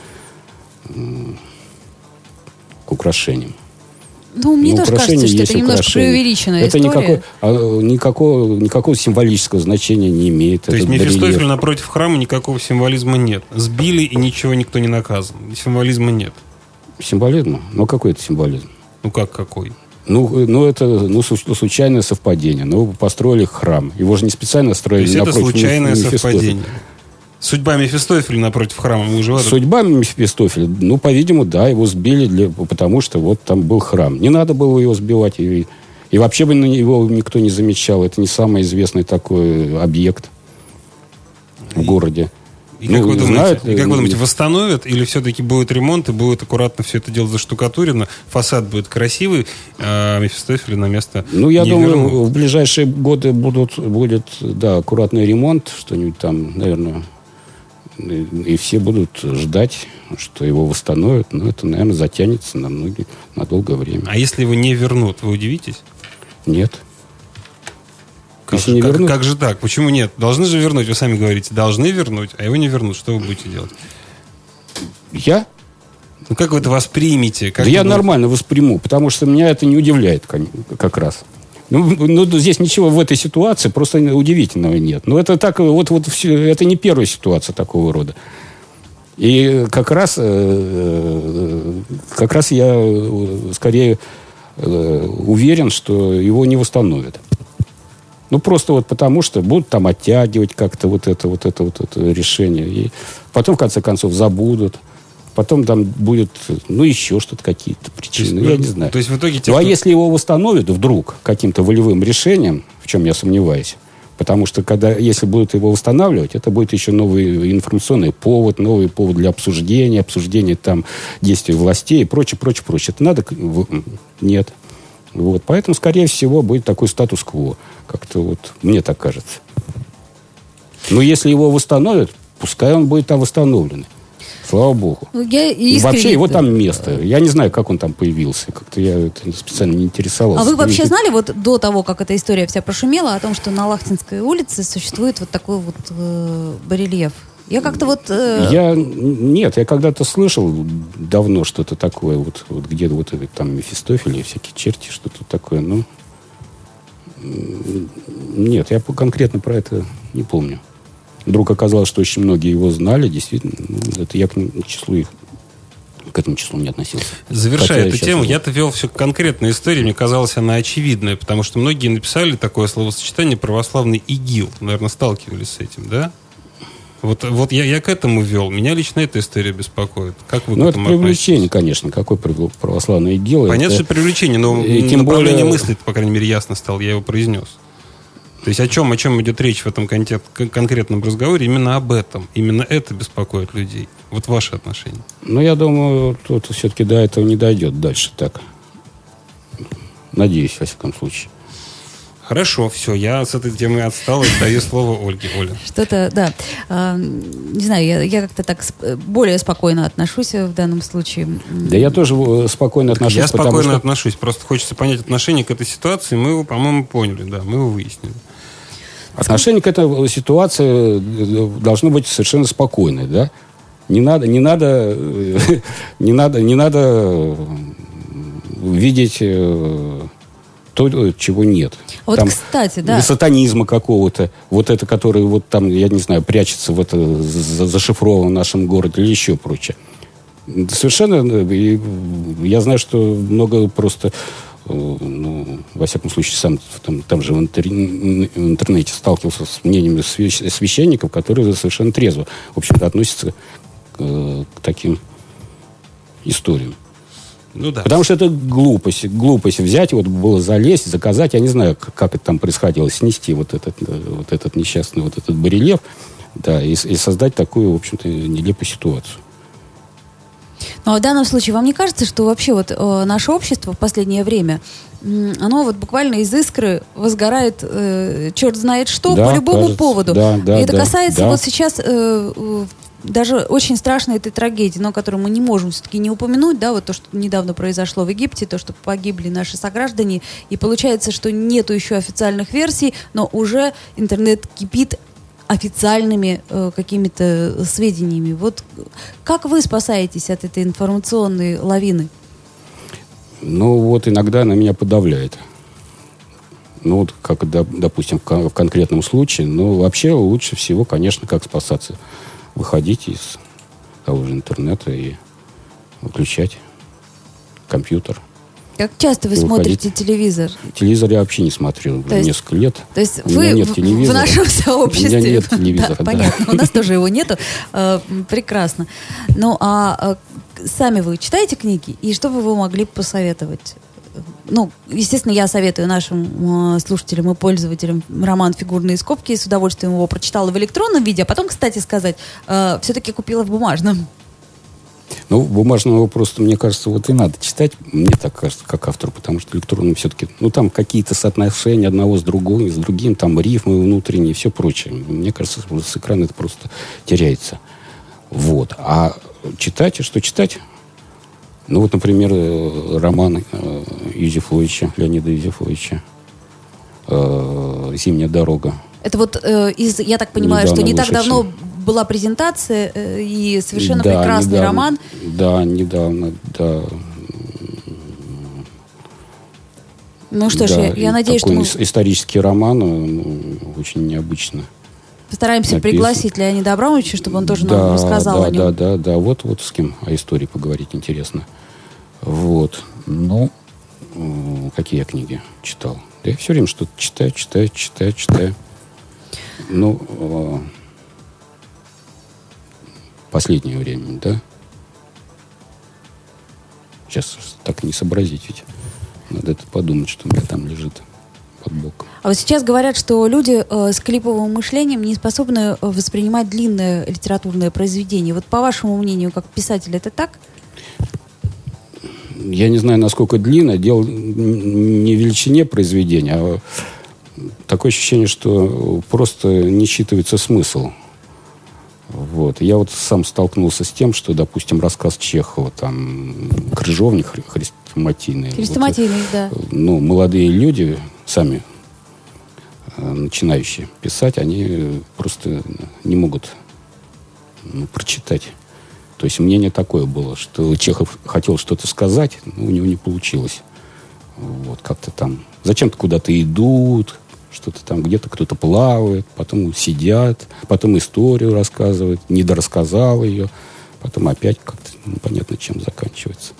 к украшениям. Ну, мне ну, тоже кажется, что это немножко преувеличенная это история. Никакой, а, никакого, никакого символического значения не имеет. То есть Мефистофель напротив храма никакого символизма нет. Сбили, и ничего никто не наказан. Символизма нет. Символизма? Ну, какой это символизм? Ну как какой? Ну, ну это ну, случайное совпадение. Ну, построили храм. Его же не специально строили. То есть это случайное Мефистофеля. совпадение? Судьба Мефистофеля напротив храма. Мы уже Судьба Мефистофеля, ну, по-видимому, да, его сбили, для, потому что вот там был храм. Не надо было его сбивать. И, и вообще бы на него никто не замечал. Это не самый известный такой объект в городе. И как, ну, вы думаете, знают, и как вы думаете, восстановят или все-таки будет ремонт и будет аккуратно все это дело заштукатурено, фасад будет красивый, а Мефистофеля на место Ну, я не думаю, вернут? В ближайшие годы будут, будет, да, аккуратный ремонт, что-нибудь там, наверное, и, и все будут ждать, что его восстановят. Но это, наверное, затянется на многие, на долгое время. А если его не вернут, вы удивитесь? Нет. Как, Если не как, вернут... как же так? Почему нет? Должны же вернуть, вы сами говорите, должны вернуть, а его не вернут. Что вы будете делать? Я? Ну, как вы это воспримете? Как да я вы... нормально восприму, потому что меня это не удивляет как раз. Ну, ну, здесь ничего в этой ситуации просто удивительного нет. Но это так, вот, вот все, это не первая ситуация такого рода. И как раз, как раз я скорее уверен, что его не восстановят. Ну, просто вот потому, что будут там оттягивать как-то вот это, вот это, вот это решение. И потом, в конце концов, забудут. Потом там будет, ну, еще что-то, какие-то причины. Есть, я не знаю. То есть в итоге... Те, ну, кто... а если его восстановят вдруг каким-то волевым решением, в чем я сомневаюсь, потому что, когда, если будут его восстанавливать, это будет еще новый информационный повод, новый повод для обсуждения, обсуждения там действий властей и прочее, прочее, прочее. Это надо? Нет. Вот. Поэтому, скорее всего, будет такой статус-кво. Как-то вот, мне так кажется. Но если его восстановят, пускай он будет там восстановлен. Слава богу. Ну, я и вообще его там место. Я не знаю, как он там появился. Как-то я это специально не интересовался. А вы вообще знали вот до того, как эта история вся прошумела, о том, что на Лахтинской улице существует вот такой вот э, барельеф? Я как-то вот... Э... Я... Нет, я когда-то слышал давно что-то такое. Вот, вот где-то вот это, там Мефистофель и всякие черти, что-то такое. Ну, нет, я конкретно про это не помню. Вдруг оказалось, что очень многие его знали. Действительно, ну, это я к числу их к этому числу не относился. Завершая эту тему, я-то вел все конкретные истории. Мне казалось, она очевидная, потому что многие написали такое словосочетание «православный ИГИЛ». Наверное, сталкивались с этим, да? Вот, вот я, я к этому вел. Меня лично эта история беспокоит. Как вы ну, к это этому привлечение, относитесь? Конечно. Какое православное ИГИЛ? Понятно, это... что привлечение, но и тем направление более... мысли, по крайней мере, ясно стало. Я его произнес. То есть о чем, о чем идет речь в этом контек- конкретном разговоре? Именно об этом. Именно это беспокоит людей. Вот ваши отношения. Ну, я думаю, тут все-таки до этого не дойдет дальше так. Надеюсь, во всяком случае. Хорошо, все, я с этой темой отстал и даю слово Ольге. Оля. Что-то, да. А, не знаю, я, я как-то так сп- более спокойно отношусь в данном случае. Да я тоже спокойно отношусь. Я спокойно что... отношусь. Просто хочется понять отношение к этой ситуации. Мы его, по-моему, поняли, да, мы его выяснили. Отношение к этой ситуации должно быть совершенно спокойное, да? Не надо, не надо, не надо, не надо видеть то, чего нет. Вот, там, кстати, да. Сатанизма какого-то, вот это, который вот там, я не знаю, прячется в это, зашифровано в нашем городе или еще прочее. Совершенно, я знаю, что много просто, ну, во всяком случае, сам там, там же в, интер... в интернете сталкивался с мнениями священников, которые совершенно трезво, в общем-то, относятся к, к таким историям. Ну, да. Потому что это глупость. Глупость взять, вот было залезть, заказать. Я не знаю, как, как это там происходило. Снести вот этот, вот этот несчастный вот этот барельеф. Да, и, и создать такую, в общем-то, нелепую ситуацию. Но в данном случае вам не кажется, что вообще вот э, наше общество в последнее время, э, оно вот буквально из искры возгорает э, черт знает что, да, по любому кажется. поводу. Да, да, и это да, касается да. вот сейчас... Э, э, даже очень страшной этой трагедии, но которую мы не можем все-таки не упомянуть, да, вот то, что недавно произошло в Египте, то, что погибли наши сограждане, и получается, что нету еще официальных версий, но уже интернет кипит официальными э, какими-то сведениями. Вот как вы спасаетесь от этой информационной лавины? Ну, вот иногда она меня подавляет. Ну, вот как, допустим, в конкретном случае. Но вообще лучше всего, конечно, как спасаться. Выходить из того же интернета и выключать компьютер. Как часто вы смотрите телевизор? Телевизор я вообще не смотрю уже есть, несколько лет. То есть у вы нет в, в нашем сообществе? У меня нет телевизора, да, понятно, у нас тоже его нету. Прекрасно. Ну, а сами вы читаете книги? И что бы вы могли посоветовать? Ну, естественно, я советую нашим слушателям и пользователям роман «Фигурные скобки». С удовольствием его прочитала в электронном виде. А потом, кстати сказать, все-таки купила в бумажном. Ну, бумажного его просто, мне кажется, вот и надо читать, мне так кажется, как автору, потому что электронным все-таки, ну, там какие-то соотношения одного с другим, с другим, там рифмы внутренние и все прочее. Мне кажется, с экрана это просто теряется. Вот. А читать, что читать? Ну, вот, например, роман Юзефовича, Леонида Юзефовича «Зимняя дорога». Это вот э, из, я так понимаю, недавно что не вышедший. Так давно была презентация э, и совершенно да, прекрасный недавно, роман. Да, недавно, да. Ну что ж, да, я, я надеюсь, такой что мы... исторический роман, ну, очень необычно. Постараемся написан. пригласить Леонида Абрамовича, чтобы он тоже да, нам рассказал да, о нем. Да, да, да, вот, вот с кем о истории поговорить интересно. Вот. Ну, какие я книги читал? Да я все время что-то читаю, читаю, читаю, читаю. Ну, э, последнее время, да? Сейчас так не сообразить ведь. Надо это подумать, что у меня там лежит под боком. А вот сейчас говорят, что люди э, с клиповым мышлением не способны воспринимать длинное литературное произведение. Вот по вашему мнению, как писатель, это так? Я не знаю, насколько длинно. Дело не в величине произведения, а такое ощущение, что просто не считывается смысл. Вот. Я вот сам столкнулся с тем, что, допустим, рассказ Чехова, там, «Крыжовник» хрестоматийный. Хрестоматийный, вот, да. Ну, молодые люди, сами начинающие писать, они просто не могут ну, прочитать. То есть мнение такое было, что Чехов хотел что-то сказать, но у него не получилось. Вот, как-то там зачем-то куда-то идут, что-то там где-то кто-то плавает, потом сидят, потом историю рассказывают, недорассказал ее, потом опять как-то непонятно чем заканчивается.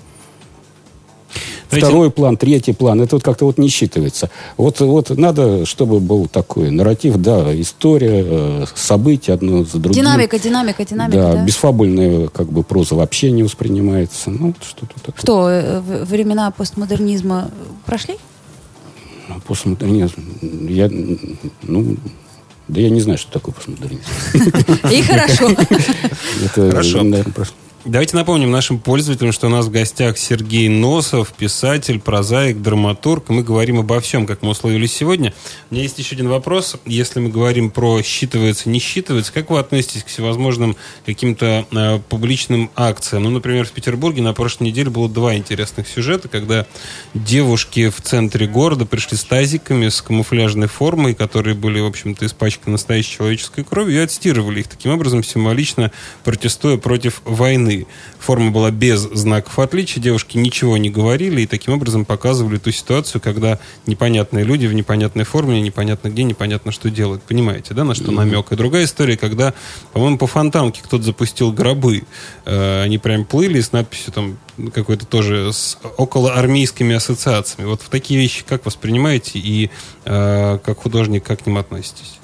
Знаете, второй план, третий план, это вот как-то вот не считывается. Вот, вот надо, чтобы был такой нарратив, да, история, события одно за другим. Динамика, динамика, динамика, да. да. Бесфабульная как бы проза вообще не воспринимается. Ну, что-то такое. Что, времена постмодернизма прошли? Постмодернизм, я, ну, да я не знаю, что такое постмодернизм. И хорошо. Хорошо. Давайте напомним нашим пользователям, что у нас в гостях Сергей Носов, писатель, прозаик, драматург. Мы говорим обо всем, как мы условились сегодня. У меня есть еще один вопрос. Если мы говорим про считывается, не считывается, как вы относитесь к всевозможным каким-то э, публичным акциям? Ну, например, в Петербурге на прошлой неделе было два интересных сюжета, когда девушки в центре города пришли с тазиками, с камуфляжной формой, которые были, в общем-то, испачканы настоящей человеческой кровью, и отстирывали их, таким образом символично протестуя против войны. Форма была без знаков отличия, девушки ничего не говорили и таким образом показывали ту ситуацию, когда непонятные люди в непонятной форме, непонятно где, непонятно что делают. Понимаете, да, на что намек? И другая история, когда, по-моему, по Фонтанке кто-то запустил гробы. Э, они прям плыли с надписью там какой-то тоже с околоармейскими ассоциациями. Вот в такие вещи как воспринимаете и э, как художник как к ним относитесь?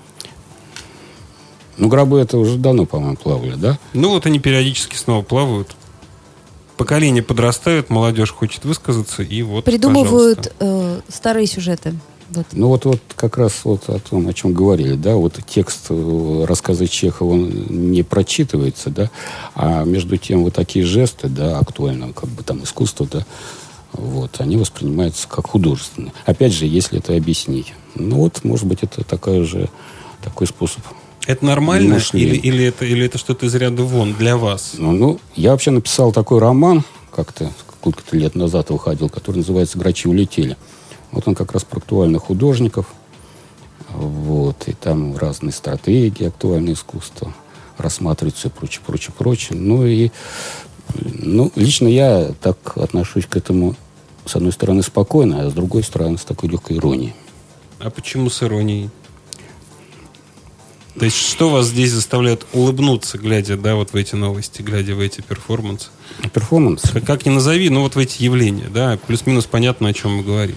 Ну, гробы это уже давно, по-моему, плавали, да? Ну, вот они периодически снова плавают. Поколение подрастает, молодежь хочет высказаться, и вот, придумывают э, старые сюжеты. Вот. Ну, вот, вот как раз вот о том, о чем говорили, да, вот текст рассказа Чехова, он не прочитывается, да, а между тем вот такие жесты, да, актуального, как бы там искусства, да, вот, они воспринимаются как художественные. Опять же, если это объяснить. Ну, вот, может быть, это такая же, такой способ. Это нормально или, или это, или это что-то из ряда вон для вас? Ну, ну, я вообще написал такой роман, как-то сколько-то лет назад выходил, который называется «Грачи улетели». Вот он как раз про актуальных художников. Вот, и там разные стратегии, актуальное искусство рассматриваются и прочее, прочее, прочее. Ну, и ну, лично я так отношусь к этому, с одной стороны, спокойно, а с другой стороны, с такой легкой иронией. А почему с иронией? То есть что вас здесь заставляет улыбнуться, глядя, да, вот в эти новости, глядя в эти перформансы? Перформанс? Как, как ни назови, ну вот в эти явления, да, плюс-минус понятно, о чем мы говорим.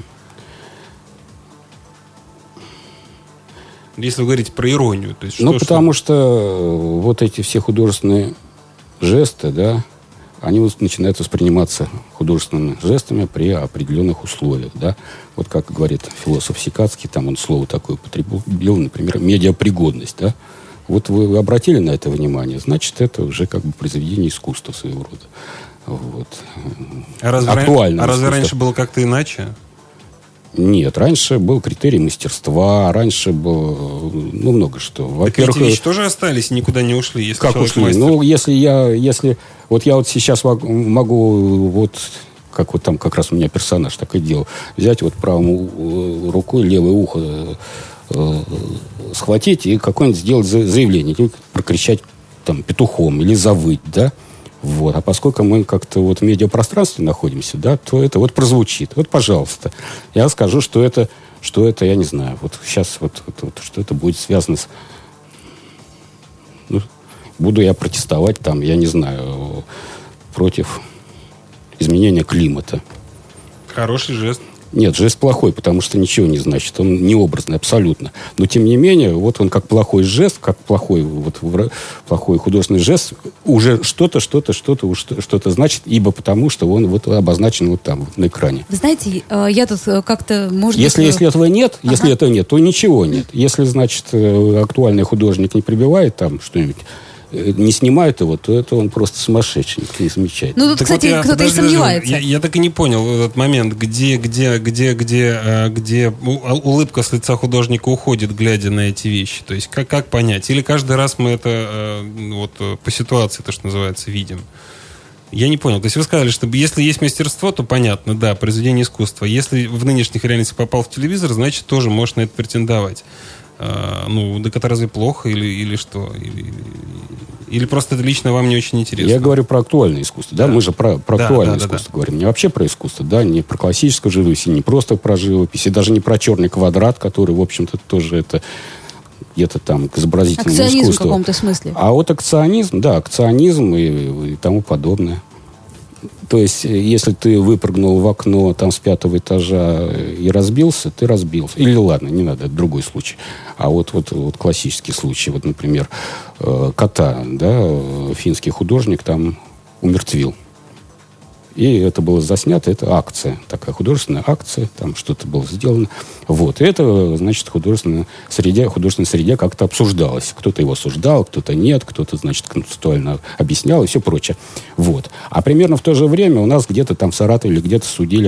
Если вы говорите про иронию, то есть что? Ну, потому что? что вот эти все художественные жесты, да, они начинают восприниматься художественными жестами при определенных условиях, да. Вот как говорит философ Сикацкий, там он слово такое употребил, например, медиапригодность, да. Вот вы обратили на это внимание, значит, это уже как бы произведение искусства своего рода. Вот. А разве, актуально. А разве раньше было как-то иначе? Нет, раньше был критерий мастерства, раньше было, ну, много что. Во-первых, эти вещи тоже остались и никуда не ушли, если как ушли? Мастер. Ну, если я, если, вот я вот сейчас могу, вот, как вот там как раз у меня персонаж так и делал, взять вот правой рукой левое ухо, э, схватить и какое-нибудь сделать заявление, или прокричать там петухом, или завыть, да? Вот. А поскольку мы как-то вот в медиапространстве находимся, да, то это вот прозвучит. Вот, пожалуйста. Я скажу, что это, что это, я не знаю, вот сейчас вот, вот, вот что это будет связано с... Ну, буду я протестовать там, я не знаю, против изменения климата. Хороший жест. Нет, жест плохой, потому что ничего не значит. Он необразный абсолютно. Но, тем не менее, вот он как плохой жест, как плохой, вот, плохой художественный жест, уже что-то, что-то, что-то, что-то значит, ибо потому что он вот обозначен вот там, вот на экране. Вы знаете, я тут как-то, может если, быть... Если этого нет, ага. если этого нет, то ничего нет. Если, значит, актуальный художник не прибивает там что-нибудь, не снимают его, то это он просто сумасшедший, не замечает. Ну, тут, так кстати, вот кто-то и сомневается. Я, я так и не понял этот момент, где, где, где, где, где улыбка с лица художника уходит, глядя на эти вещи. То есть, как, как понять? Или каждый раз мы это вот, по ситуации, то, что называется, видим? Я не понял. То есть вы сказали, что если есть мастерство, то понятно, да, произведение искусства. Если в нынешних реальностях попал в телевизор, значит, тоже можешь на это претендовать. А, ну, так это разве плохо или, или что? Или, или просто это лично вам не очень интересно? Я говорю про актуальное искусство, да? да? Мы же про, про да, актуальное да, искусство да, говорим. Не вообще про искусство, да? Не про классическую живопись, не просто про живопись, и даже не про черный квадрат, который, в общем-то, тоже это где-то там к изобразительному акционизм искусству. в каком-то смысле. А вот акционизм, да, акционизм и, и тому подобное. То есть, если ты выпрыгнул в окно там с пятого этажа и разбился, ты разбился. Или ладно, не надо, это другой случай. А вот, вот, вот классический случай, вот, например, кота, да, финский художник там умертвил. И это было заснято, это акция, такая художественная акция, там что-то было сделано. Вот. И это, значит, художественная среде, художественная среде как-то обсуждалось. Кто-то его осуждал, кто-то нет, кто-то, значит, концептуально объяснял и все прочее. Вот. А примерно в то же время у нас где-то там в Саратове или где-то судили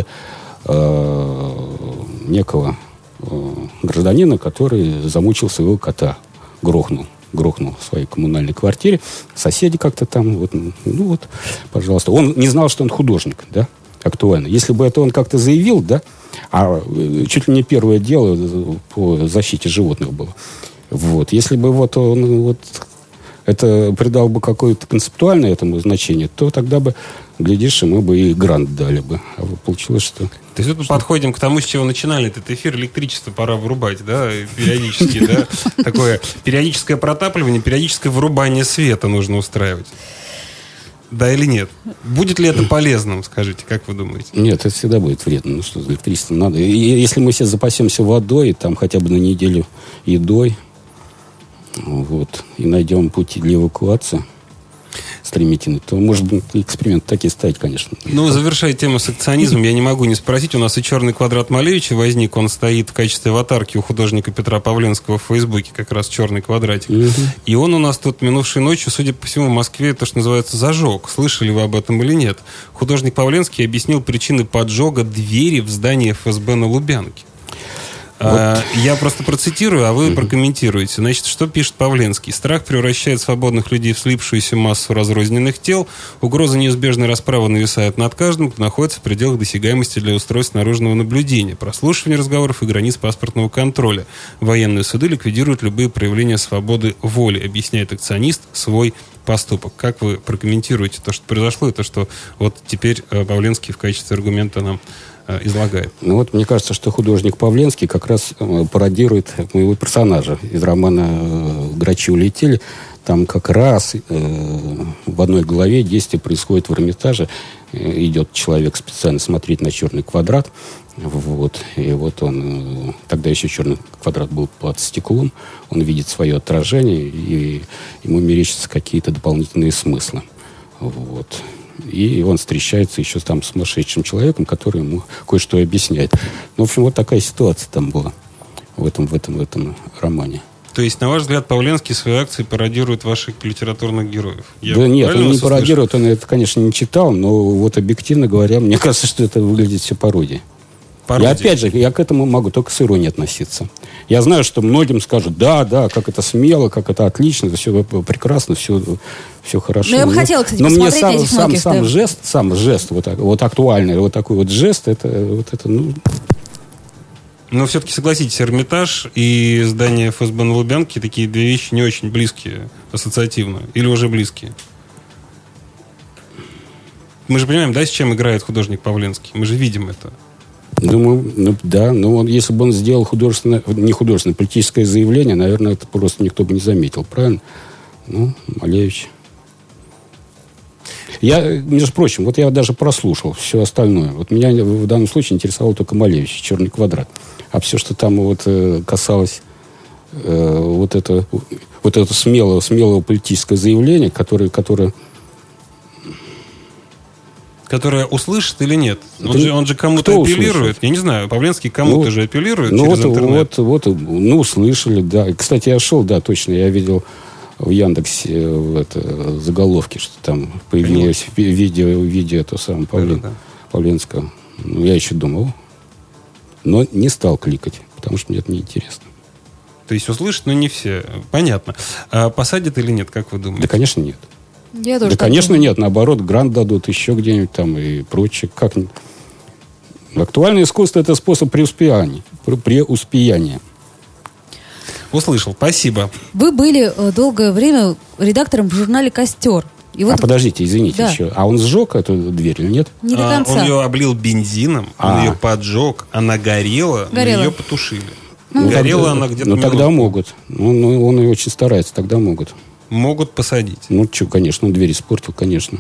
э, некого э, гражданина, который замучил своего кота, грохнул. грохнул в своей коммунальной квартире. Соседи как-то там, вот, ну вот, пожалуйста. Он не знал, что он художник, да, актуально. Если бы это он как-то заявил, да, а чуть ли не первое дело по защите животных было. Вот. Если бы вот он вот это придал бы какое-то концептуальное этому значение, то тогда бы, глядишь, ему бы и грант дали бы. А получилось, что... То есть вот мы что? подходим к тому, с чего начинали этот эфир. Электричество пора вырубать, да, периодически, да. Такое периодическое протапливание, периодическое вырубание света нужно устраивать. Да или нет? Будет ли это полезным, скажите, как вы думаете? Нет, это всегда будет вредно. Ну что, электричество надо. И если мы все запасемся водой, там хотя бы на неделю едой, вот, и найдем пути для эвакуации стремительный, то, может быть, эксперимент такие ставить, конечно. Ну, завершая тему с акционизмом, я не могу не спросить. У нас и черный квадрат Малевича возник. Он стоит в качестве аватарки у художника Петра Павленского в Фейсбуке, как раз черный квадратик. Угу. И он у нас тут минувшей ночью, судя по всему, в Москве то, что называется, зажег. Слышали вы об этом или нет? Художник Павленский объяснил причины поджога двери в здании эф эс бэ на Лубянке. Вот. Я просто процитирую, а вы mm-hmm. прокомментируете. Значит, что пишет Павленский? Страх превращает свободных людей в слипшуюся массу разрозненных тел. Угроза неизбежной расправы нависает над каждым, кто находится в пределах досягаемости для устройств наружного наблюдения, прослушивания разговоров и границ паспортного контроля. Военные суды ликвидируют любые проявления свободы воли, объясняет акционист свой поступок. Как вы прокомментируете то, что произошло, и то, что вот теперь Павленский в качестве аргумента нам излагает? Ну вот, мне кажется, что художник Павленский как раз пародирует моего персонажа из романа грачи улетели, там как раз э, в одной главе действие происходит в Эрмитаже. Э, идет человек специально смотреть на черный квадрат. Вот. И вот он... Э, тогда еще черный квадрат был под стеклом. Он видит свое отражение, и ему мерещатся какие-то дополнительные смыслы. Вот. И он встречается еще там с сумасшедшим человеком, который ему кое-что объясняет. Ну, в общем, вот такая ситуация там была в этом, в этом, в этом романе. То есть, на ваш взгляд, Павленский свои акции пародирует ваших литературных героев? Я да нет, он не пародирует, он это, конечно, не читал, но вот объективно говоря, мне кажется, что это выглядит все пародией. Я опять же, я к этому могу только с иронией относиться. Я знаю, что многим скажут, да, да, как это смело, как это отлично, это все прекрасно, все, все хорошо. Но я бы хотела, кстати, но мне посмотреть сам, этих сам, многих, сам да. жест, сам жест, вот, вот актуальный, вот такой вот жест, это, вот это, ну... Но все-таки, согласитесь, Эрмитаж и здание эф эс бэ на Лубянке такие две вещи не очень близкие ассоциативно. Или уже близкие? Мы же понимаем, да, с чем играет художник Павленский? Мы же видим это. Думаю, ну да, но он, если бы он сделал художественное, не художественное, политическое заявление, наверное, это просто никто бы не заметил, правильно? Ну, Малевич. Я, между прочим, вот я даже прослушал все остальное. Вот меня в данном случае интересовал только Малевич, «Черный квадрат». А все, что там вот касалось э, вот это, вот это смелого, смелого политического заявления, которое, которое... Которое услышит или нет? Он, Это же, он же кому-то апеллирует. Услышит? Я не знаю, Павленский кому-то ну, же апеллирует ну, через вот, интернет. Вот, вот, ну, услышали, да. Кстати, я шел, да, точно, я видел в Яндексе в это, заголовки, что там появилось ви- видео, видео этого самого Павлен, да, да. Павленского. Ну, я еще думал, но не стал кликать, потому что мне это неинтересно. То есть услышат, но не все. Понятно. А посадят или нет, как вы думаете? Да, конечно, нет. Я тоже Да, так конечно, думаю. нет. Наоборот, грант дадут еще где-нибудь там и прочее. Как... Актуальное искусство – это способ преуспеяния. преуспеяния. Услышал. Спасибо. Вы были э, долгое время редактором в журнале «Костер». И вот А подождите, извините Да. еще. А он сжег эту дверь или нет? не до А, конца. он ее облил бензином, он А. ее поджег, она горела, Горела. но ее потушили. Ну, горела тогда, она где-то Ну, тогда минутку. могут. Ну, ну, он и очень старается, тогда могут. Могут посадить. Ну, что, конечно, он дверь испортил, конечно.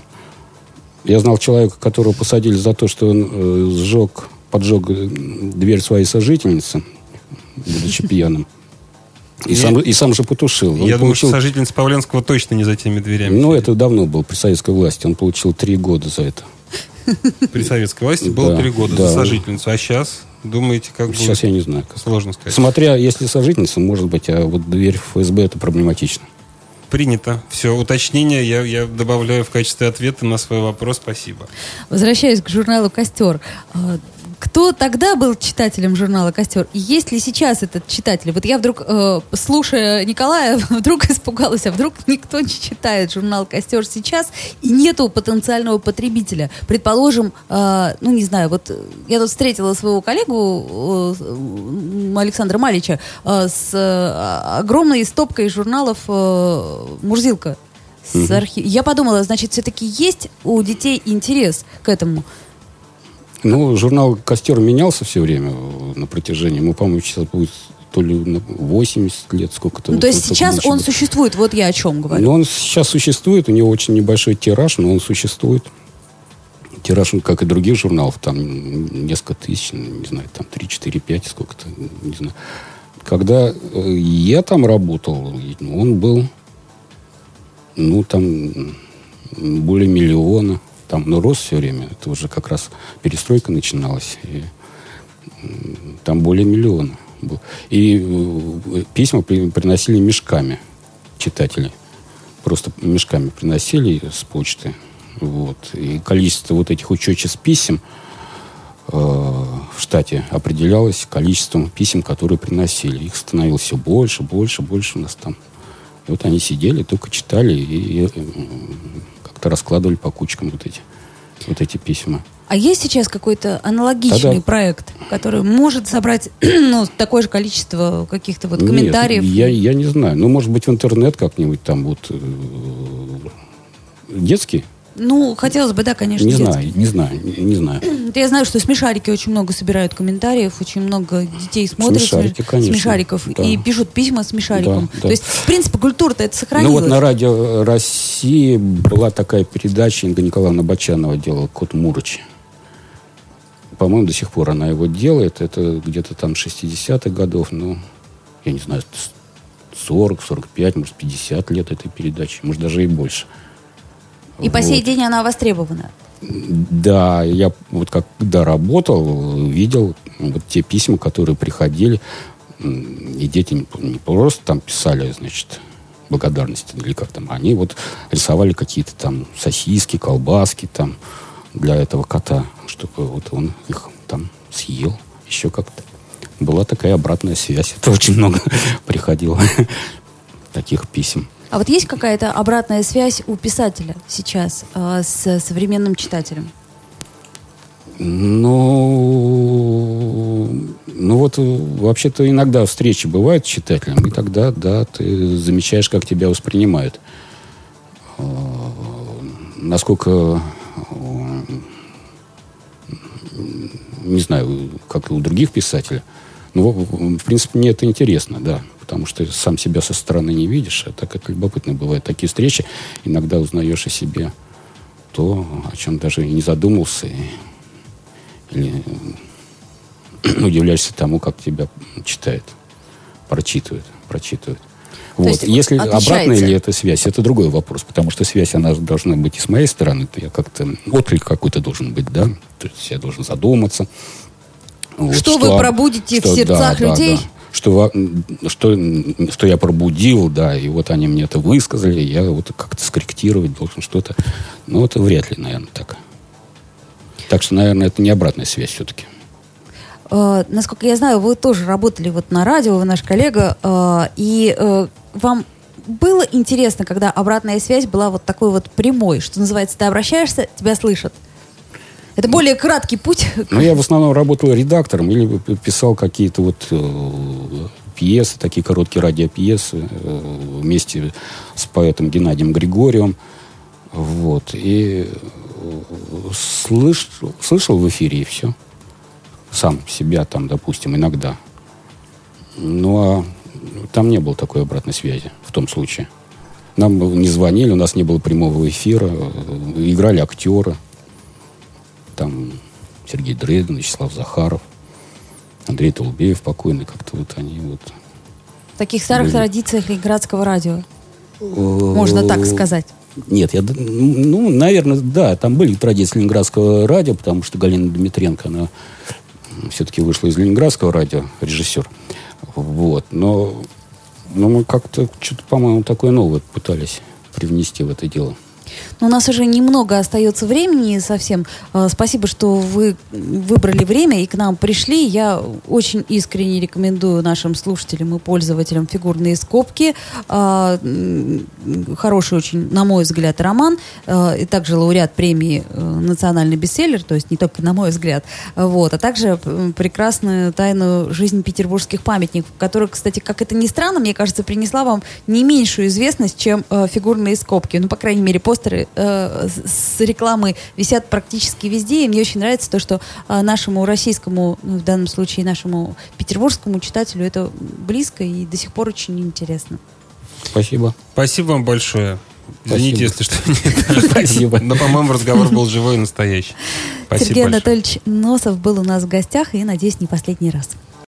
Я знал человека, которого посадили за то, что он э, сжег, поджег э, дверь своей сожительницы, будучи пьяным. И, Я- сам, и сам же потушил. Он Я думаю, что получил- сожительница Павленского точно не за теми дверями. Ну, это давно было при советской власти. Он получил три года за это. При советской власти было Да, три года да. за сожительницу. А сейчас, думаете, как будет? Сейчас я не знаю. Как. Сложно сказать. Смотря, если сожительница, может быть, а вот дверь в эф эс бэ это проблематично. Принято. Все, уточнение я, я добавляю в качестве ответа на свой вопрос. Спасибо. Возвращаясь к журналу «Костер». А, Кто тогда был читателем журнала «Костер»? И есть ли сейчас этот читатель? Вот я вдруг, э, слушая Николая, вдруг испугалась, а вдруг никто не читает журнал «Костер» сейчас, и нету потенциального потребителя. Предположим, э, ну, не знаю, вот я тут встретила своего коллегу э, Александра Малича э, с э, огромной стопкой журналов э, «Мурзилка». С архи- Я подумала, значит, все-таки есть у детей интерес к этому. Ну, журнал «Костер» менялся все время на протяжении. Ему, по-моему, сейчас будет то ли на восемьдесят лет, сколько-то. Ну, вот, то есть вот сейчас больше он будет. существует, вот я о чем говорю. Ну, он сейчас существует, у него очень небольшой тираж, но он существует. Тираж, он, как и других журналов, там несколько тысяч, не знаю, там три, четыре, пять, сколько-то, не знаю. Когда э, я там работал, он был, ну, там, более миллиона. Там, ну, рос все время. Это уже как раз перестройка начиналась. И, м, там более миллиона был. И э, письма при- приносили мешками читатели. Просто мешками приносили с почты. Вот. И количество вот этих учетчиц писем э, в штате определялось количеством писем, которые приносили. Их становилось все больше, больше, больше у нас там. И вот они сидели, только читали и, и э, как-то раскладывали по кучкам вот эти, вот эти письма. А есть сейчас какой-то аналогичный Да-да. проект, который может собрать ну, такое же количество каких-то вот комментариев? Нет, я, я не знаю. Ну, может быть, в интернет как-нибудь там вот э, детский Ну, хотелось бы, да, конечно, Не детский. знаю, не знаю, не знаю. Я знаю, что смешарики очень много собирают комментариев, очень много детей смотрят Смешарики, конечно. смешариков Да. и пишут письма смешарикам. Да, да. То есть, в принципе, культура-то это сохранилась. Ну вот на радио России была такая передача, Инга Николаевна Бочанова делала «Кот Мурыч». По-моему, до сих пор она его делает. Это где-то там шестидесятых годов, ну, я не знаю, сорок, сорок пять, может, пятьдесят лет этой передачи, может, даже и больше. И по сей Вот. день она востребована. Да, я вот когда работал, видел вот те письма, которые приходили, и дети не, не просто там писали, значит, благодарности или как там, они вот рисовали какие-то там сосиски, колбаски там для этого кота, чтобы вот он их там съел, еще как-то. Была такая обратная связь. Это очень много приходило таких писем. А вот есть какая-то обратная связь у писателя сейчас э, с современным читателем? Ну, ну вот вообще-то иногда встречи бывают с читателем, и тогда, да, ты замечаешь, как тебя воспринимают. Насколько, не знаю, как и у других писателей, но, в принципе, мне это интересно, да, потому что сам себя со стороны не видишь, а так это любопытно бывает. Такие встречи, иногда узнаешь о себе то, о чем даже и не задумался, и, или удивляешься тому, как тебя читают, прочитывают, прочитывают. Вот. есть Если отличается. Обратная ли это связь, это другой вопрос, потому что связь, она должна быть и с моей стороны, то я как-то, отклик какой-то должен быть, да, то есть я должен задуматься. Вот, что, что вы пробудите что, в сердцах да, людей? Да, да. Что, что, что я пробудил, да, и вот они мне это высказали, я вот как-то скорректировать должен что-то. Ну, это вряд ли, наверное, так. Так что, наверное, это не обратная связь все-таки. Э, насколько я знаю, вы тоже работали вот на радио, вы наш коллега, э, и э, вам было интересно, когда обратная связь была вот такой вот прямой, что называется, ты обращаешься, тебя слышат. Это более краткий путь. Ну, я в основном работал редактором или писал какие-то вот э, пьесы, такие короткие радиопьесы э, вместе с поэтом Геннадием Григорьевым. Вот. И э, слыш, слышал в эфире, и все. Сам себя там, допустим, иногда. Ну, а там не было такой обратной связи в том случае. Нам не звонили, у нас не было прямого эфира, играли актеры. Там Сергей Дрейден, Вячеслав Захаров, Андрей Толубеев покойный, как-то вот они вот... В таких старых были. традициях Ленинградского радио, можно так сказать. Нет, я, ну, наверное, да, там были традиции Ленинградского радио, потому что Галина Дмитренко, она все-таки вышла из Ленинградского радио, режиссер. Вот, но, но мы как-то что-то, по-моему, такое новое пытались привнести в это дело. Но у нас уже немного остается времени совсем. Э, Спасибо, что вы выбрали время и к нам пришли. Я очень искренне рекомендую нашим слушателям и пользователям «Фигурные скобки». Э, м, Хороший очень, на мой взгляд, роман. Э, И также лауреат премии э, «Национальный бестселлер», то есть не только на мой взгляд. Вот. А также м, прекрасную тайну жизни петербургских памятников, которая, кстати, как это ни странно, мне кажется, принесла вам не меньшую известность, чем э, «Фигурные скобки». Ну, по крайней мере, постеры э, с рекламой висят практически везде, и мне очень нравится то, что э, нашему российскому, ну, в данном случае нашему петербургскому читателю это близко и до сих пор очень интересно. Спасибо. Спасибо вам большое. Извините, Спасибо. если что. Нет. Спасибо. Но, по-моему, разговор был живой и настоящий. Спасибо Сергей большое. Анатольевич Носов был у нас в гостях, и, надеюсь, не последний раз.